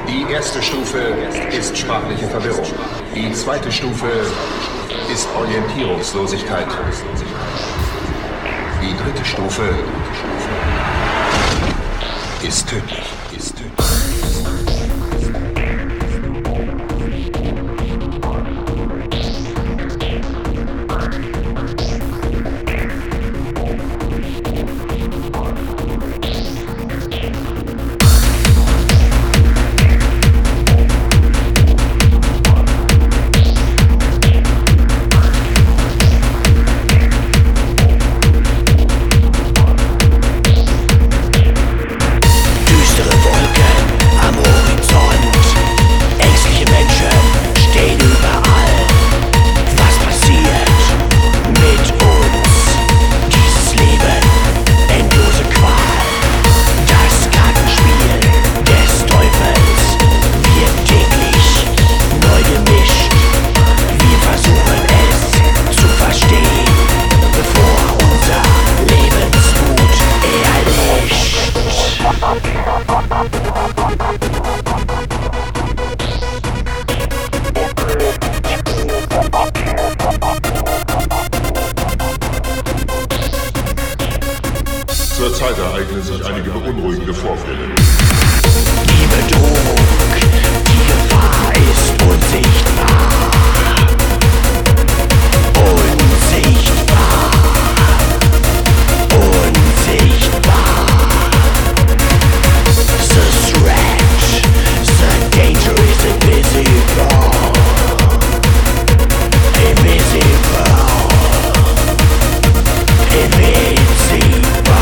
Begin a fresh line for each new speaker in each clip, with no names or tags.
Die erste Stufe ist sprachliche Verwirrung. Die zweite Stufe ist Orientierungslosigkeit. Die dritte Stufe ist tödlich.
Zurzeit ereignen sich einige beunruhigende Vorfälle.
Die Bedrohung, die Gefahr ist unsichtbar. Unsichtbar. Unsichtbar. The threat, the danger is invisible. Invisible. Invisible.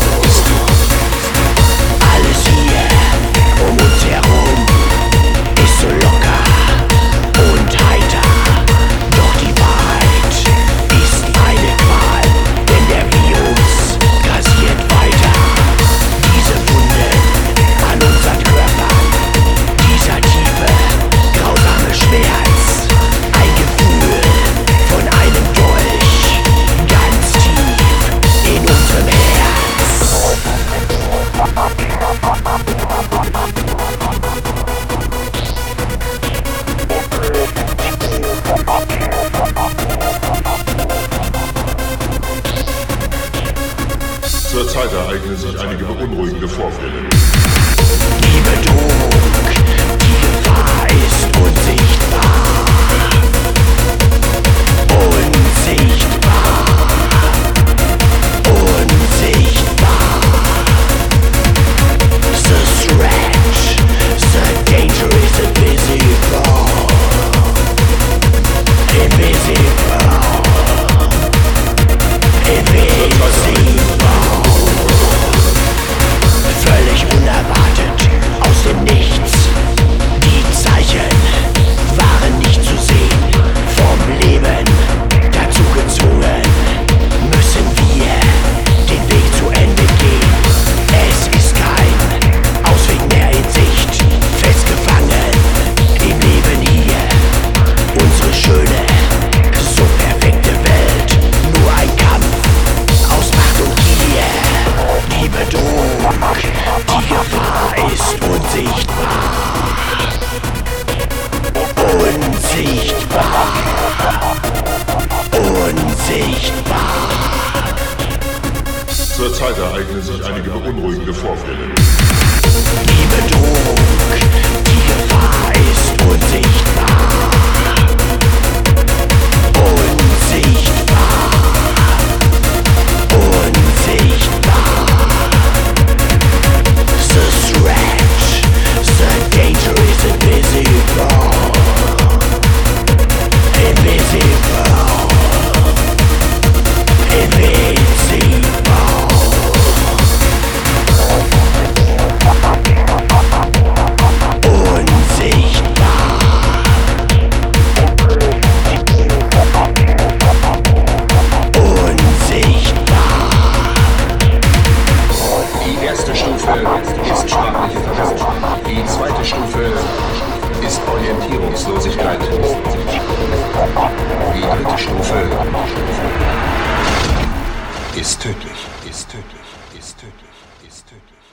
Alles hier um uns herum ist so locker und heiter. Doch die Wahrheit ist eine Qual, denn der Virus grassiert weiter. Diese Wunden an unseren Körpern, dieser tiefe, grausame Schmerz, ein Gefühl von einem Dolch, ganz tief in unserem Herz.
Zurzeit ereignen sich einige beunruhigende Vorfälle.
Die Bedrohung, die Gefahr ist unsichtbar. Unsichtbar. Unsichtbar. The threat, the danger is invisible. Invisible. Invisible. Völlig unerwartet, aus dem Nichts. Die Zeichen waren nicht zu sehen. Vom Leben dazu gezwungen, müssen wir den Weg zu Ende gehen. Es ist kein Ausweg mehr in Sicht. Festgefangen im Leben hier. Unsere schöne, so perfekte Welt. Nur ein Kampf aus Macht und Gier. Die Bedrohung, die Gefahr ist unsichtbar. Unsichtbar. Unsichtbar.
Zurzeit ereignen sich einige beunruhigende Vorfälle.
Die Bedrohung, die Gefahr ist unsichtbar. Unsichtbar. Unsichtbar. The threat, the danger is invisible. Invisible. Invisible.
Orientierungslosigkeit. Die dritte Stufe ist tödlich, ist tödlich, ist tödlich, ist tödlich.